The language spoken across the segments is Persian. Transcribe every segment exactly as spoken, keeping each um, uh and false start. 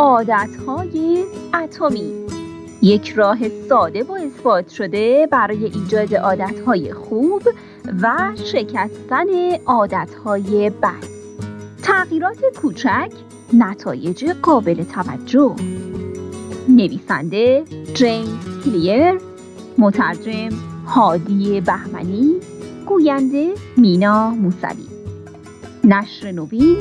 عادتهای اتمی، یک راه ساده و اثبات شده برای ایجاد عادتهای خوب و شکستن عادتهای بد. تغییرات کوچک، نتایج قابل توجه. نویسنده جیمز کلیر، مترجم هادی بهمنی، گوینده مینا موسوی. نشر نوین.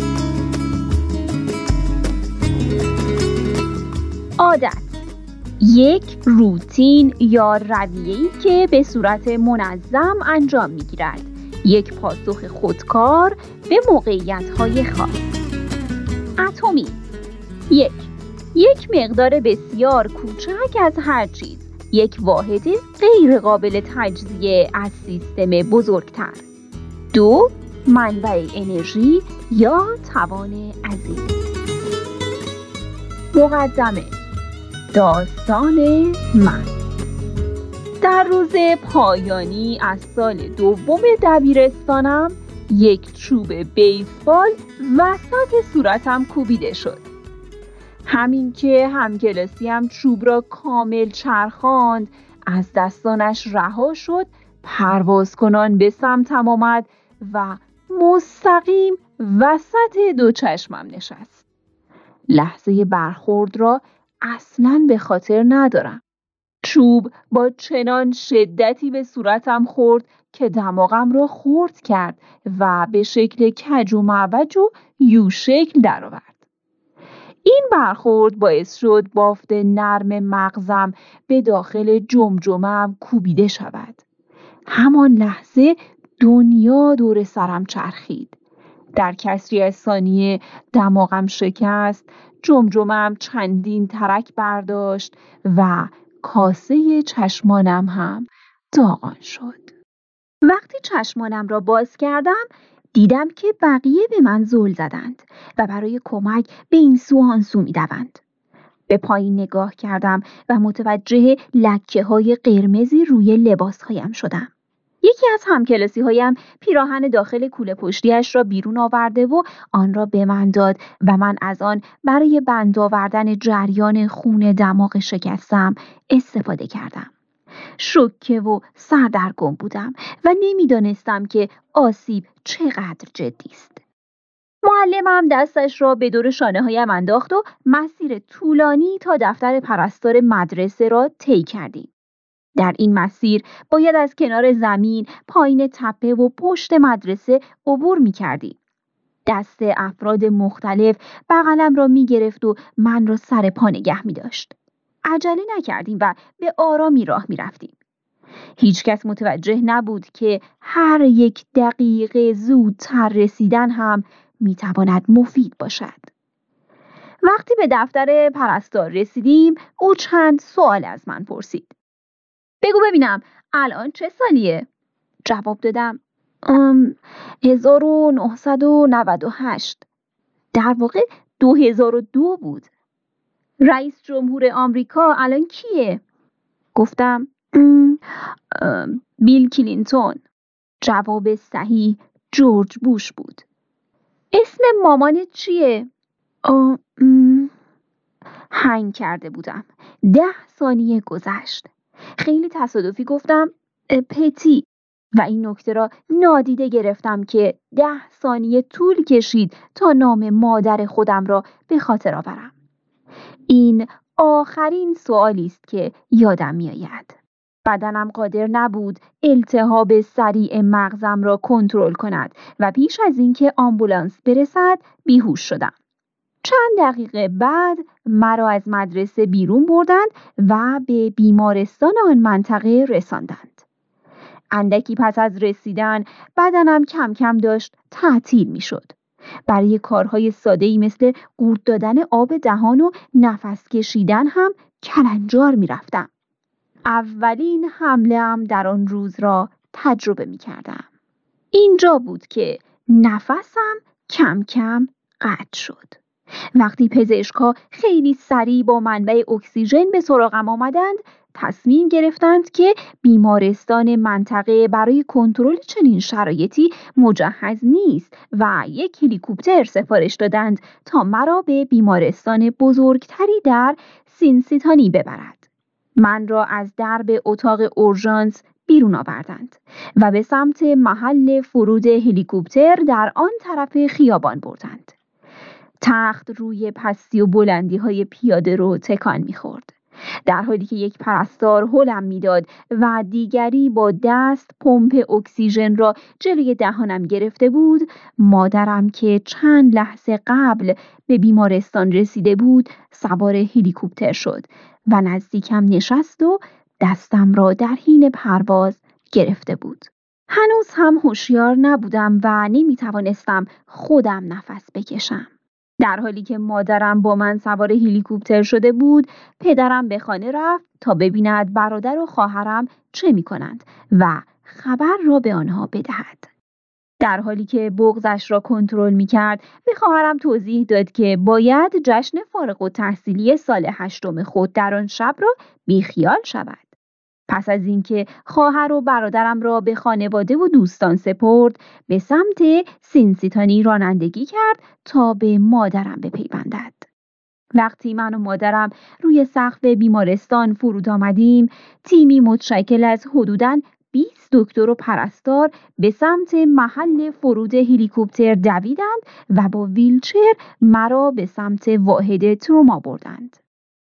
عادت، یک روتین یا رویه‌ای که به صورت منظم انجام می‌گیرد، یک پاسخ خودکار به موقعیت‌های خاص. اتمی، یک یک مقدار بسیار کوچک از هر چیز، یک واحد غیر قابل تجزیه از سیستم بزرگتر. دو منبع انرژی یا توان عظیم. مقدمه. داستان من. در روز پایانی از سال دوم دبیرستانم یک چوب بیسبال وسط صورتم کوبیده شد. همین که همکلاسیم چوب را کامل چرخاند، از دستانش رها شد، پرواز کنان به سمتم آمد و مستقیم وسط دو چشمم نشست. لحظه برخورد را اصلاً به خاطر ندارم. چوب با چنان شدتی به صورتم خورد که دماغم را خرد کرد و به شکل کج و معوج و یو شکل درآورد. این برخورد باعث شد بافت نرم مغزم به داخل جمجمه‌ام کوبیده شود. همان لحظه دنیا دور سرم چرخید. در کسری از ثانیه دماغم شکست، جمجمه‌ام چندین ترک برداشت و کاسه چشمانم هم داغان شد. وقتی چشمانم را باز کردم، دیدم که بقیه به من زل زدند و برای کمک به این سو آن سو می دوند. به پایین نگاه کردم و متوجه لکه‌های قرمزی روی لباسهایم شدم. یکی از همکلاسی هایم پیراهن داخل کوله پشتیش را بیرون آورده و آن را به من داد و من از آن برای بند آوردن جریان خون دماغ شکستم استفاده کردم. شوکه و سردرگم بودم و نمیدانستم که آسیب چقدر جدی است. معلمم دستش را به دور شانه هایم انداخت و مسیر طولانی تا دفتر پرستار مدرسه را طی کردیم. در این مسیر باید از کنار زمین، پایین تپه و پشت مدرسه عبور می کردیم. دست افراد مختلف بغلم را می گرفت و من را سر پا نگه می داشت. عجله نکردیم و به آرامی راه می رفتیم. هیچ کس متوجه نبود که هر یک دقیقه زودتر رسیدن هم می تواند مفید باشد. وقتی به دفتر پرستار رسیدیم، او چند سوال از من پرسید. بگو ببینم الان چه سالیه؟ جواب دادم ام هزار و نهصد و نود و هشت. در واقع دو هزار و دو بود. رئیس جمهور آمریکا الان کیه؟ گفتم ام ام بیل کلینتون. جواب صحیح جورج بوش بود. اسم مامانت چیه؟ ام هنگ کرده بودم. ده ثانیه گذشت. خیلی تصادفی گفتم پتی و این نکته را نادیده گرفتم که ده ثانیه طول کشید تا نام مادر خودم را به خاطر آورم. این آخرین سوالی است که یادم میآید. بدنم قادر نبود التهاب سریع مغزم را کنترل کند و پیش از اینکه آمبولانس برسد بیهوش شدم. چند دقیقه بعد مرا از مدرسه بیرون بردند و به بیمارستان آن منطقه رساندند. اندکی پس از رسیدن بدنم کم کم داشت تعطیل می شد. برای کارهای ساده‌ای مثل قورت دادن آب دهان و نفس کشیدن هم کلنجار می رفتم. اولین حمله‌ام در آن روز را تجربه می کردم. اینجا بود که نفسم کم کم قطع شد. وقتی پزشکا خیلی سریع با منبع اکسیژن به سراغم آمدند، تصمیم گرفتند که بیمارستان منطقه برای کنترل چنین شرایطی مجهز نیست و یک هلیکوپتر سفارش دادند تا مرا به بیمارستان بزرگتری در سینسیتانی ببرد. من را از درب اتاق اورژانس بیرون آوردند و به سمت محل فرود هلیکوپتر در آن طرف خیابان بردند. تخت روی پستی و بلندی های پیاده رو تکان می‌خورد، در حالی که یک پرستار هلم می‌داد و دیگری با دست پمپ اکسیژن را جلوی دهانم گرفته بود. مادرم که چند لحظه قبل به بیمارستان رسیده بود سوار هلیکوپتر شد و نزدیکم نشست و دستم را در حین پرواز گرفته بود. هنوز هم هوشیار نبودم و نمی‌توانستم خودم نفس بکشم. در حالی که مادرم با من سوار هلیکوپتر شده بود، پدرم به خانه رفت تا ببیند برادر و خواهرم چه می‌کنند و خبر را به آنها بدهد. در حالی که بغضش را کنترل می‌کرد، به خواهرم توضیح داد که باید جشن فارغ التحصیلی سال هشتم خود در آن شب را بیخیال شود. پس از اینکه خواهر و برادرم را به خانواده و دوستان سپرد، به سمت سینسیتانی رانندگی کرد تا به مادرم بپیوندد. وقتی من و مادرم روی سقف بیمارستان فرود آمدیم، تیمی متشکل از حدوداً بیست دکتر و پرستار به سمت محل فرود هلیکوپتر دویدند و با ویلچر مرا به سمت واحد تروما بردند.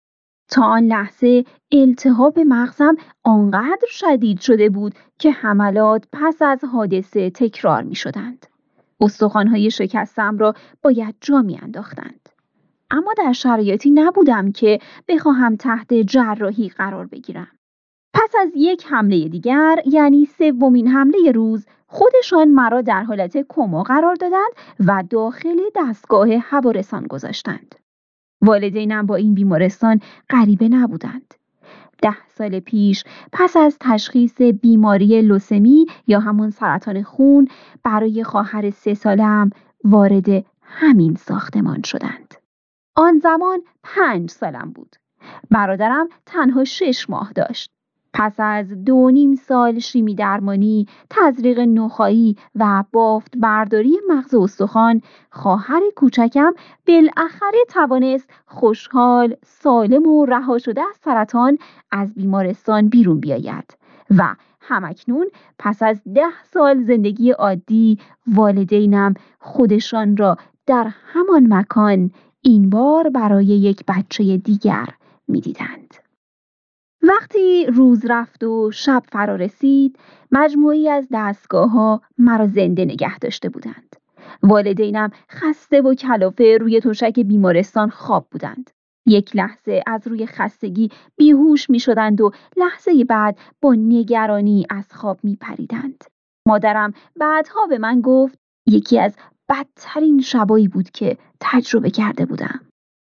تا آن لحظه التهاب مغزم آنقدر شدید شده بود که حملات پس از حادثه تکرار می شدند. استخوان‌های شکستم را باید جا می انداختند. اما در شرایطی نبودم که بخواهم تحت جراحی قرار بگیرم. پس از یک حمله دیگر، یعنی سومین حمله روز، خودشان مرا در حالت کما قرار دادند و داخل دستگاه هوارسان گذاشتند. والدینم با این بیمارستان غریبه نبودند. ده سال پیش پس از تشخیص بیماری لوسمی یا همون سرطان خون برای خواهر سه سالم وارد همین ساختمان شدند. آن زمان پنج سالم بود. برادرم تنها شش ماه داشت. پس از دو نیم سال شیمی درمانی، تزریق نخاعی و بافت برداری مغز استخوان، خواهر کوچکم بالاخره توانست خوشحال، سالم و رها شده از سرطان از بیمارستان بیرون بیاید و همکنون پس از ده سال زندگی عادی، والدینم خودشان را در همان مکان این بار برای یک بچه دیگر می‌دیدند. وقتی روز رفت و شب فرا رسید، مجموعی از دستگاه‌ها مرا زنده نگه داشته بودند. والدینم خسته و کلافه روی تشک بیمارستان خواب بودند. یک لحظه از روی خستگی بیهوش می شدند و لحظه بعد با نگرانی از خواب می پریدند. مادرم بعدها به من گفت یکی از بدترین شبایی بود که تجربه کرده بودم.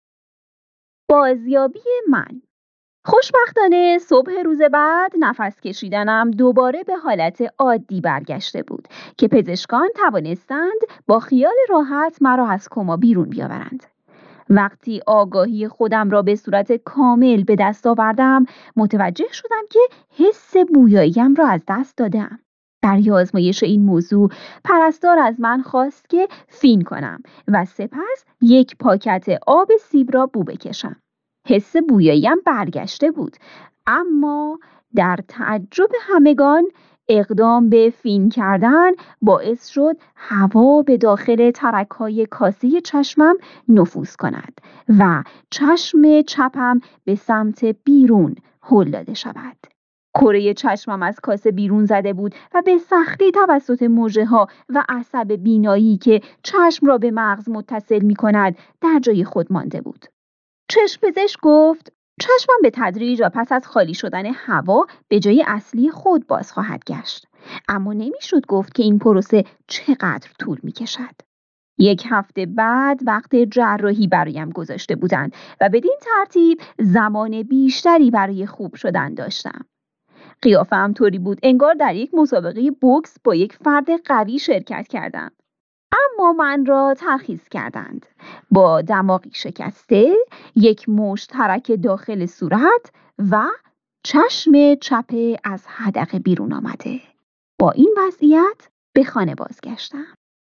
بازیابی من. خوشبختانه صبح روز بعد نفس کشیدنم دوباره به حالت عادی برگشته بود که پزشکان توانستند با خیال راحت مرا از کما بیرون بیاورند. وقتی آگاهی خودم را به صورت کامل به دست آوردم، متوجه شدم که حس بویاییم را از دست دادم. برای آزمایش این موضوع پرستار از من خواست که فین کنم و سپس یک پاکت آب سیب را بو بکشم. حس بویاییم برگشته بود، اما در تعجب همگان اقدام به فین کردن باعث شد هوا به داخل ترک‌های کاسه چشمم نفوذ کند و چشم چپم به سمت بیرون هل داده شود. کره چشمم از کاسه بیرون زده بود و به سختی توسط مژه‌ها و عصب بینایی که چشم را به مغز متصل می‌کند در جای خود مانده بود. چشم پزشک گفت چشمم به تدریج و پس از خالی شدن هوا به جای اصلی خود باز خواهد گشت. اما نمیشد گفت که این پروسه چقدر طول میکشد. یک هفته بعد وقت جراحی برایم گذاشته بودند و بدین ترتیب زمان بیشتری برای خوب شدن داشتم. قیافه‌ام طوری بود انگار در یک مسابقه بوکس با یک فرد قوی شرکت کردم. اما من را ترخیص کردند. با دماغی شکسته، یک مشت ترک داخل صورت و چشم چپ از حدقه بیرون آمده. با این وضعیت به خانه بازگشتم.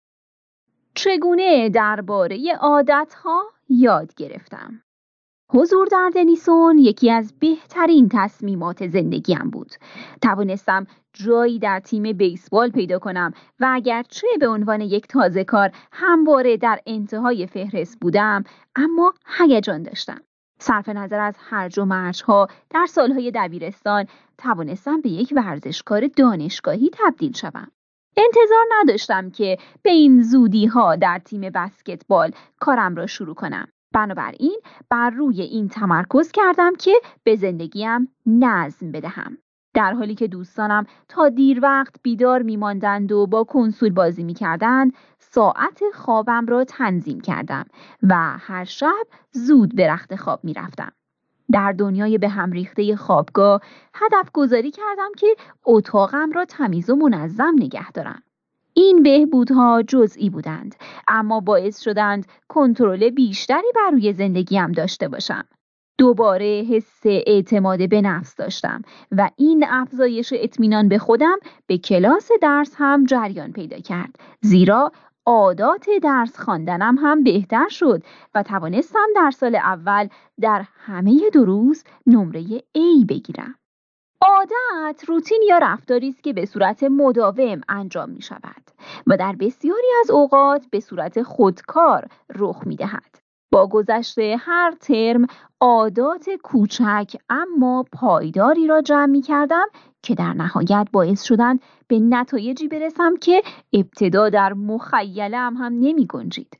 چگونه درباره عادتها یاد گرفتم؟ حضور در دنیسون یکی از بهترین تصمیمات زندگیم بود. توانستم جایی در تیم بیسبال پیدا کنم و اگرچه به عنوان یک تازه کار همواره در انتهای فهرست بودم، اما هیجان داشتم. صرف نظر از هرج و مرج‌ها در سالهای دبیرستان توانستم به یک ورزشکار دانشگاهی تبدیل شوم. انتظار نداشتم که به این زودی‌ها در تیم بسکتبال کارم را شروع کنم. بنابراین بر روی این تمرکز کردم که به زندگیم نظم بدهم. در حالی که دوستانم تا دیر وقت بیدار می‌ماندند و با کنسول بازی می‌کردند، ساعت خوابم را تنظیم کردم و هر شب زود به رخت خواب می‌رفتم. در دنیای به هم ریخته خوابگاه هدف گذاری کردم که اتاقم را تمیز و منظم نگه دارم. این بهبودها جزئی بودند، اما باعث شدند کنترل بیشتری بر روی زندگیم داشته باشم. دوباره حس اعتماد به نفس داشتم و این افزایش اطمینان به خودم به کلاس درس هم جریان پیدا کرد، زیرا عادات درس خواندنم هم بهتر شد و توانستم در سال اول در همه دروس نمره A بگیرم. عادت روتین یا رفتاری است که به صورت مداوم انجام می شود و در بسیاری از اوقات به صورت خودکار رخ می دهد. با گذشت هر ترم عادات کوچک اما پایداری را جمع می کردم که در نهایت باعث شدند به نتایجی برسم که ابتدا در مخیله‌ام هم نمی گنجید.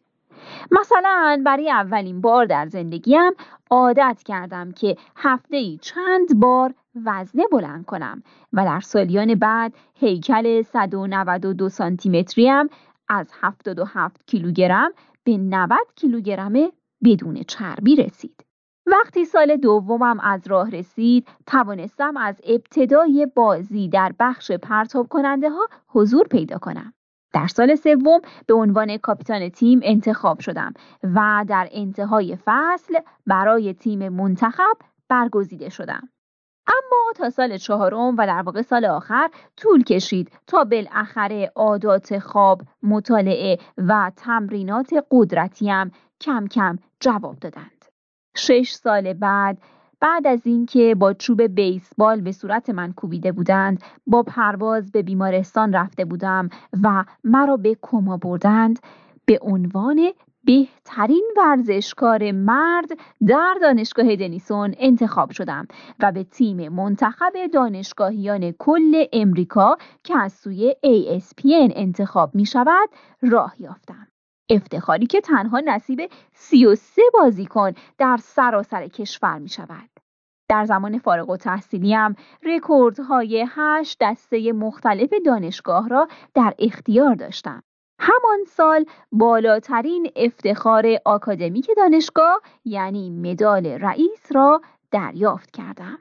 مثلا برای اولین بار در زندگیم عادت کردم که هفته‌ای چند بار وزنه بلند کنم و در سالیان بعد هیکل صد و نود و دو سانتی متریم از هفتاد و هفت کیلوگرم به نود کیلوگرم بدون چربی رسید. وقتی سال دومم از راه رسید، توانستم از ابتدای بازی در بخش پرتاب کننده ها حضور پیدا کنم. در سال سوم به عنوان کاپیتان تیم انتخاب شدم و در انتهای فصل برای تیم منتخب برگزیده شدم. اما تا سال چهارم و در واقع سال آخر طول کشید تا بالاخره عادات خواب، مطالعه و تمرینات قدرتیم کم کم جواب دادند. شش سال بعد بعد از اینکه با چوب بیسبال به صورت من کوبیده بودند، با پرواز به بیمارستان رفته بودم و مرا به کما بردند، به عنوان بهترین ورزشکار مرد در دانشگاه دنیسون انتخاب شدم و به تیم منتخب دانشگاهیان کل امریکا که از سوی ای اس پی ان انتخاب می شود راه یافتم. افتخاری که تنها نصیب سی و سه بازیکن در سراسر کشور می شود. در زمان فارغ التحصیلیم رکوردهای هشت دسته مختلف دانشگاه را در اختیار داشتم. همان سال بالاترین افتخار آکادمیک دانشگاه یعنی مدال رئیس را دریافت کردم.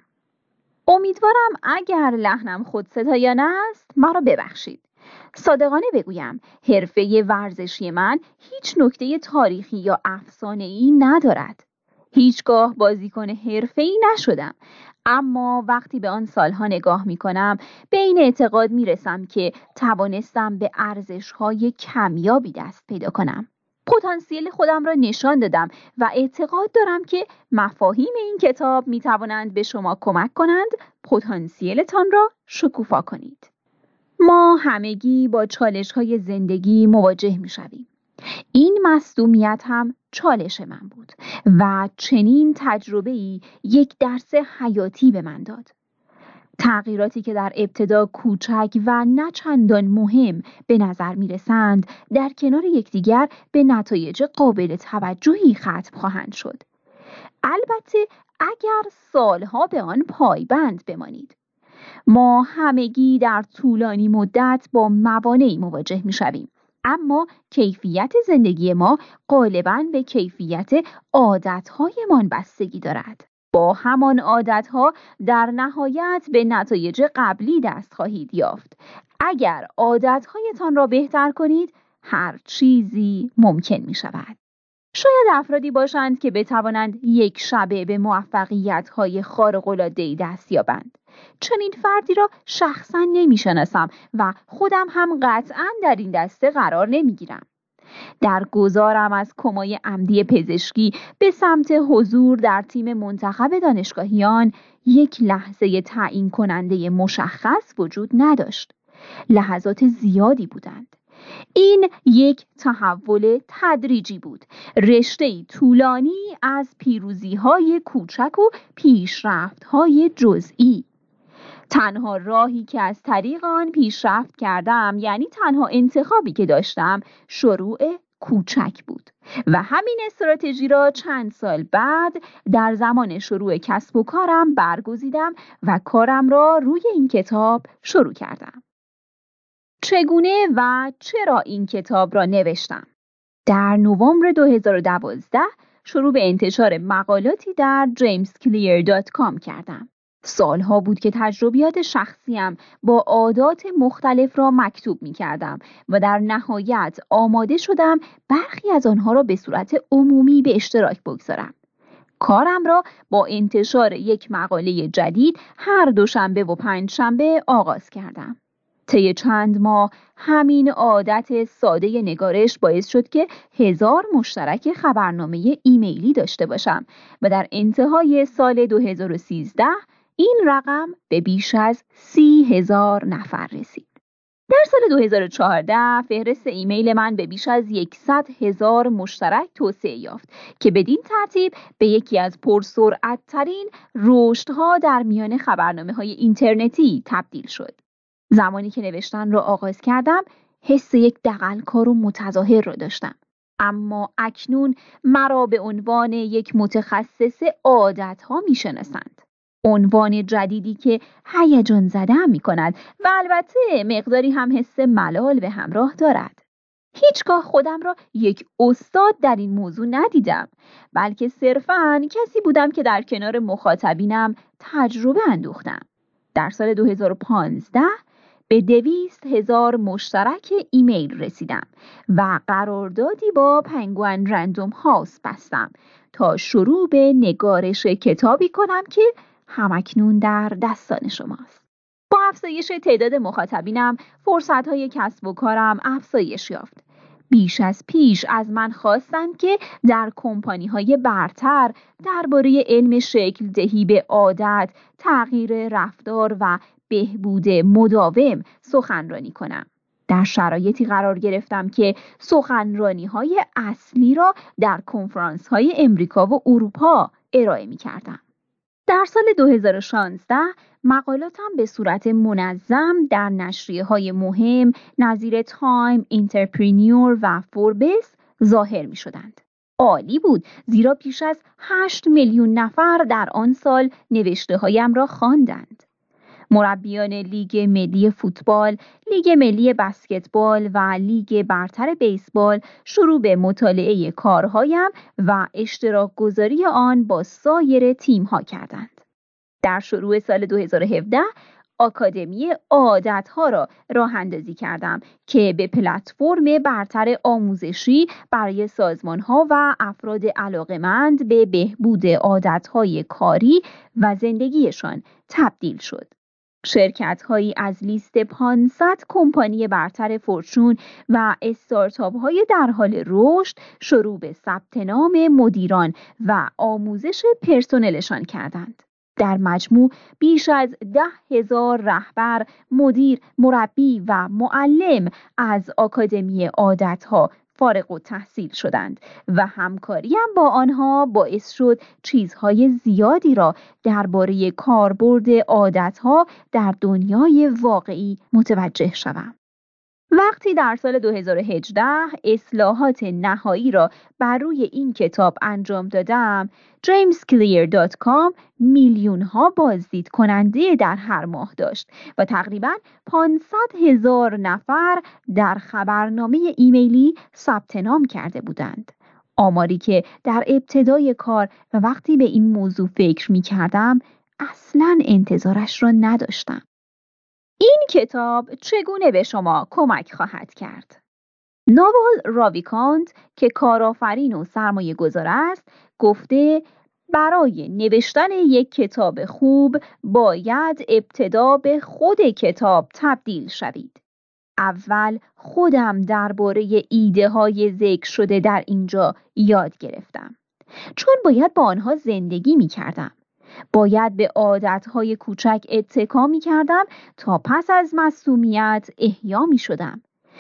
امیدوارم اگر لحنم خودستایانه است مرا ببخشید. صادقانه بگویم حرفه ورزشی من هیچ نکته تاریخی یا افسانه‌ای ندارد. هیچگاه بازیکن حرفه‌ای نشدم، اما وقتی به آن سالها نگاه می کنم به این اعتقاد می رسم که توانستم به ارزش‌های کمیابی دست پیدا کنم. پتانسیل خودم را نشان دادم و اعتقاد دارم که مفاهیم این کتاب می توانند به شما کمک کنند پتانسیلتان را شکوفا کنید. ما همگی با چالش‌های زندگی مواجه می‌شویم. این مصدومیت هم چالش من بود و چنین تجربه‌ای یک درس حیاتی به من داد. تغییراتی که در ابتدا کوچک و نه چندان مهم به نظر می‌رسند، در کنار یکدیگر به نتایج قابل توجهی ختم خواهند شد. البته اگر سالها به آن پایبند بمانید. ما همگی در طولانی مدت با موانعی مواجه می‌شویم، اما کیفیت زندگی ما غالباً به کیفیت عادت‌هایمان بستگی دارد. با همان عادت‌ها در نهایت به نتایج قبلی دست خواهید یافت. اگر عادت‌هایتان را بهتر کنید، هر چیزی ممکن می‌شود. شاید افرادی باشند که بتوانند یک شبه به موفقیت‌های خارق‌العاده‌ای دست یابند. چنین فردی را شخصاً نمی‌شناسم و خودم هم قطعاً در این دسته قرار نمی‌گیرم. در گذارم از کمای عمدی پزشکی به سمت حضور در تیم منتخب دانشگاهیان یک لحظه تعیین کننده مشخص وجود نداشت. لحظات زیادی بودند. این یک تحول تدریجی بود، رشته‌ای طولانی از پیروزی‌های کوچک و پیشرفت‌های جزئی. تنها راهی که از طریق آن پیشرفت کردم، یعنی تنها انتخابی که داشتم، شروع کوچک بود و همین استراتژی را چند سال بعد در زمان شروع کسب و کارم برگزیدم و کارم را روی این کتاب شروع کردم. چگونه و چرا این کتاب را نوشتم؟ در نوامبر دو هزار و دوازده شروع به انتشار مقالاتی در جیمز کلیر دات کام کردم. سالها بود که تجربیات شخصیم با عادات مختلف را مکتوب می کردم و در نهایت آماده شدم برخی از آنها را به صورت عمومی به اشتراک بگذارم. کارم را با انتشار یک مقاله جدید هر دوشنبه و پنج شنبه آغاز کردم. طی چند ماه همین عادت ساده نگارش باعث شد که هزار مشترک خبرنامه ایمیلی داشته باشم و در انتهای سال دو هزار و سیزده این رقم به بیش از سی هزار نفر رسید. در سال دو هزار و چهارده فهرست ایمیل من به بیش از صد هزار مشترک توسعه یافت که بدین ترتیب به یکی از پرسرعت‌ترین رشدها در میان خبرنامه‌های اینترنتی تبدیل شد. زمانی که نوشتن را آغاز کردم، حس یک دغل‌کار و متظاهر را داشتم. اما اکنون مرا به عنوان یک متخصص عادت‌ها می‌شناسند. عنوان جدیدی که هیجان زده‌ام می‌کند و البته مقداری هم حس ملال به همراه دارد. هیچگاه خودم را یک استاد در این موضوع ندیدم، بلکه صرفاً کسی بودم که در کنار مخاطبینم تجربه اندوختم. در سال دو هزار و پانزده به دویست هزار مشترک ایمیل رسیدم و قراردادی با پنگوئن رندوم هاوس بستم تا شروع به نگارش کتابی کنم که همکنون در دستان شماست. با افزایش تعداد مخاطبینم، فرصت‌های کسب و کارم افزایش یافت. بیش از پیش از من خواستند که در کمپانی‌های برتر درباره علم شکل دهی به عادت، تغییر رفتار و بهبود مداوم سخنرانی کنم. در شرایطی قرار گرفتم که سخنرانی‌های اصلی را در کنفرانس‌های امریکا و اروپا ارائه می‌کردم. در سال دو هزار و شانزده مقالاتم به صورت منظم در نشریه‌های مهم نظیر تایم، اینترپرینیور و فوربس ظاهر می شدند. عالی بود، زیرا بیش از هشت میلیون نفر در آن سال نوشته هایم را خواندند. مربیان لیگ ملی فوتبال، لیگ ملی بسکتبال و لیگ برتر بیسبال شروع به مطالعه کارهایم و اشتراک گذاری آن با سایر تیم‌ها کردند. در شروع سال دو هزار و هفده آکادمی عادت‌ها را راه اندازی کردم که به پلتفرم برتر آموزشی برای سازمان‌ها و افراد علاقه‌مند به بهبود عادت‌های کاری و زندگیشان تبدیل شد. شرکت‌هایی از لیست پانصد کمپانی برتر فورچون و استارتاپ‌های در حال رشد شروع به ثبت نام مدیران و آموزش پرسنلشان کردند. در مجموع بیش از ده هزار رهبر، مدیر، مربی و معلم از آکادمی عادت‌ها فارغ التحصیل شدند و همکاریم با آنها باعث شد چیزهای زیادی را درباره کاربرد عادت‌ها در دنیای واقعی متوجه شوم. وقتی در سال دو هزار و هجده اصلاحات نهایی را بر روی این کتاب انجام دادم، جیمز کلیر دات کام میلیون ها بازدید کننده در هر ماه داشت و تقریباً پانصد هزار نفر در خبرنامه ایمیلی ثبت نام کرده بودند. آماری که در ابتدای کار و وقتی به این موضوع فکر می کردم اصلاً انتظارش را نداشتم. این کتاب چگونه به شما کمک خواهد کرد؟ ناوال راویکانت که کارآفرین و سرمایه گذار است گفته برای نوشتن یک کتاب خوب باید ابتدا به خود کتاب تبدیل شوید. اول خودم درباره ایده های ذکر شده در اینجا یاد گرفتم، چون باید با آنها زندگی می کردم. باید به عادتهای کوچک اتکا می کردم تا پس از معصومیت احیا می شدم.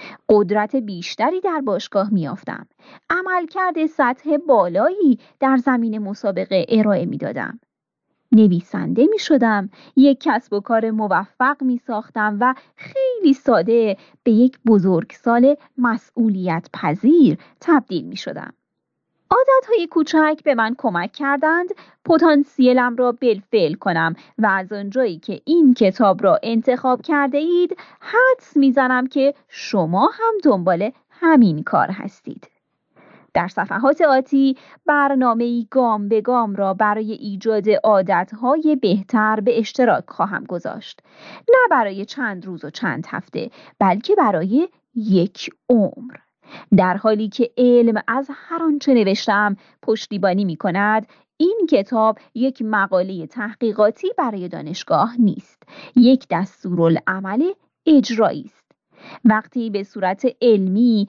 قدرت بیشتری در باشگاه می یافتم. عملکرد سطح بالایی در زمین مسابقه ارائه می دادم. نویسنده می شدم، یک کسب و کار موفق می ساختم و خیلی ساده به یک بزرگسال مسئولیت پذیر تبدیل می شدم. عادتهای کوچک به من کمک کردند پتانسیلم را بالفعل کنم و از آنجایی که این کتاب را انتخاب کرده اید حدس میزنم که شما هم دنبال همین کار هستید. در صفحات آتی برنامه‌ای گام به گام را برای ایجاد عادتهای بهتر به اشتراک خواهم گذاشت، نه برای چند روز و چند هفته بلکه برای یک عمر. در حالی که علم از هر آنچه نوشتم پشتیبانی می کند، این کتاب یک مقاله تحقیقاتی برای دانشگاه نیست، یک دستورالعمل اجرایی است. وقتی به صورت علمی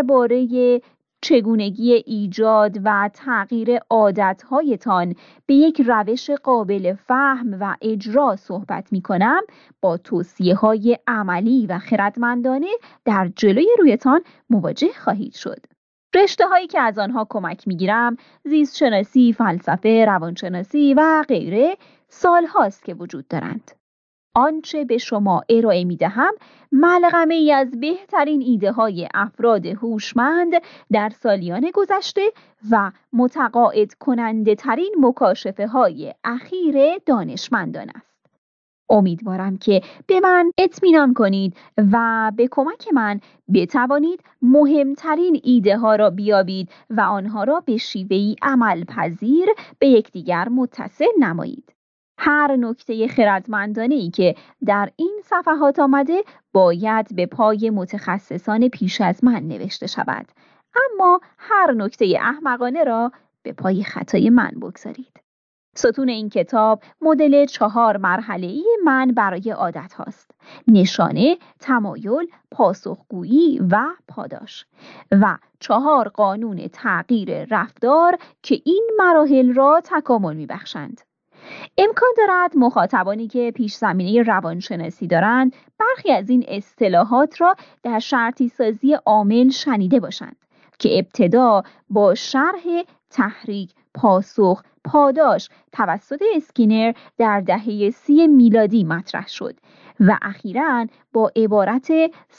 درباره چگونگی ایجاد و تغییر عادتهایتان به یک روش قابل فهم و اجرا صحبت می کنم، با توصیه های عملی و خردمندانه در جلوی رویتان مواجه خواهید شد. رشته هایی که از آنها کمک می گیرم، زیست شناسی، فلسفه، روانشناسی و غیره، سال هاست که وجود دارند. آنچه به شما ارائه می دهم ملغمه ای از بهترین ایده های افراد هوشمند در سالیان گذشته و متقاعد کننده ترین مکاشفه های اخیر دانشمندان است. امیدوارم که به من اطمینان کنید و به کمک من بتوانید مهمترین ایده ها را بیابید و آنها را به شیوهی عمل پذیر به یکدیگر متصل نمایید. هر نکته خردمندانه‌ای که در این صفحات آمده باید به پای متخصصان پیش از من نوشته شود، اما هر نکته احمقانه را به پای خطای من بگذارید. ستون این کتاب مدل چهار مرحله‌ای من برای عادت هاست: نشانه، تمایل، پاسخگویی و پاداش، و چهار قانون تغییر رفتار که این مراحل را تکامل می‌بخشند. امکان دارد مخاطبانی که پیش زمینه روانشناسی دارند برخی از این اصطلاحات را در شرطی سازی عامل شنیده باشند که ابتدا با شرح تحریک، پاسخ، پاداش توسط اسکینر در دهه سی میلادی مطرح شد و اخیراً با عبارت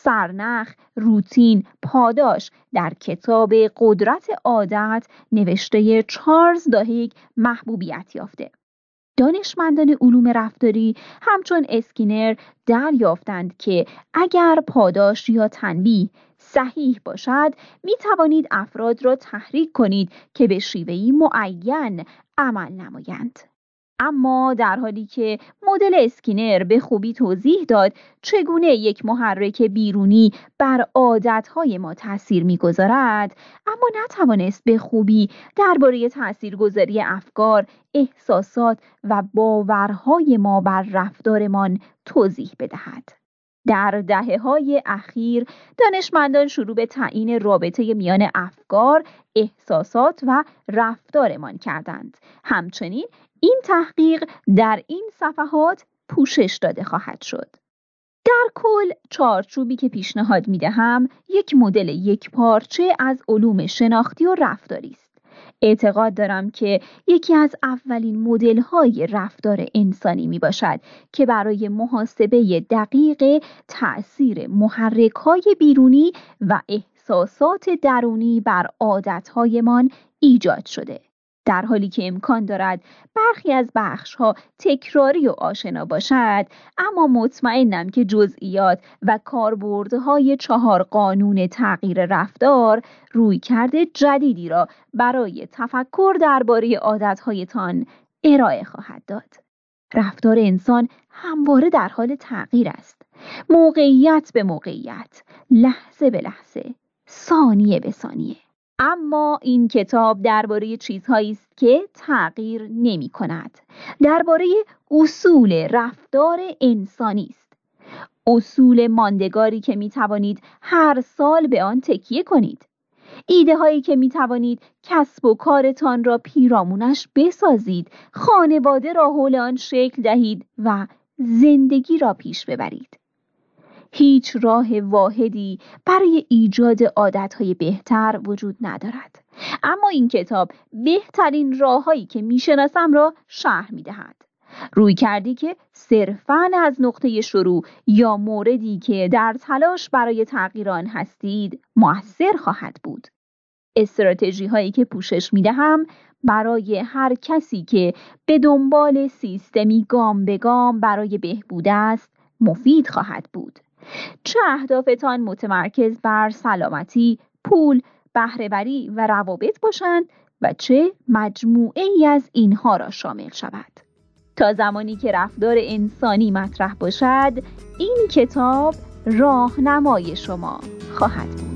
سرنخ، روتین، پاداش در کتاب قدرت عادت نوشته چارلز داهیگ محبوبیت یافته. دانشمندان علوم رفتاری همچون اسکینر دریافتند که اگر پاداش یا تنبیه صحیح باشد می توانید افراد را تحریک کنید که به شیوهی معین عمل نمایند. اما در حالی که مدل اسکینر به خوبی توضیح داد چگونه یک محرک بیرونی بر عادتهای ما تأثیر می‌گذارد، اما نتوانست به خوبی درباره تأثیرگذاری افکار، احساسات و باورهای ما بر رفتارمان توضیح بدهد. در دهه‌های اخیر دانشمندان شروع به تعیین رابطه میان افکار، احساسات و رفتارمان کردند. همچنین این تحقیق در این صفحات پوشش داده خواهد شد. در کل چارچوبی که پیشنهاد می‌دهم یک مدل یک پارچه از علوم شناختی و رفتاری است. اعتقاد دارم که یکی از اولین مدل‌های رفتار انسانی میباشد که برای محاسبه دقیق تأثیر محرک‌های بیرونی و احساسات درونی بر عادت‌هایمان ایجاد شده. در حالی که امکان دارد برخی از بخش‌ها تکراری و آشنا باشد، اما مطمئنم که جزئیات و کاربردهای چهار قانون تغییر رفتار رویکرد جدیدی را برای تفکر درباره عادت‌هایتان ارائه خواهد داد. رفتار انسان همواره در حال تغییر است، موقعیت به موقعیت، لحظه به لحظه، ثانیه به ثانیه. اما این کتاب درباره چیزهایی است که تغییر نمی کند. درباره اصول رفتار انسانی است. اصول ماندگاری که می توانید هر سال به آن تکیه کنید. ایده هایی که می توانید کسب و کارتان را پیرامونش بسازید، خانواده را حول آن شکل دهید و زندگی را پیش ببرید. هیچ راه واحدی برای ایجاد عادتهای بهتر وجود ندارد. اما این کتاب بهترین راههایی که میشناسم را شرح میدهد. روی کردی که صرفاً از نقطه شروع یا موردی که در تلاش برای تغییر آن هستید مؤثر خواهد بود. استراتژی هایی که پوشش میدهم برای هر کسی که به دنبال سیستمی گام به گام برای بهبود است مفید خواهد بود. چه اهدافتان متمرکز بر سلامتی، پول، بهره‌وری و روابط باشند و چه مجموعه ای از اینها را شامل شود. تا زمانی که رفتار انسانی مطرح باشد، این کتاب راهنمای شما خواهد بود.